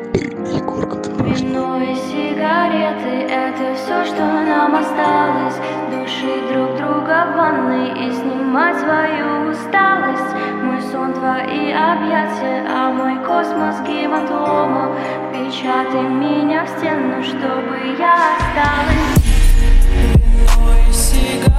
Егорка, ты Вино и сигареты — это все, что нам осталось. Душить друг друга в ванной и снимать свою усталость. Мой сон — твои объятия, а мой космос — гематома. Впечатай меня в стену, чтобы я осталась. Вино и сигареты.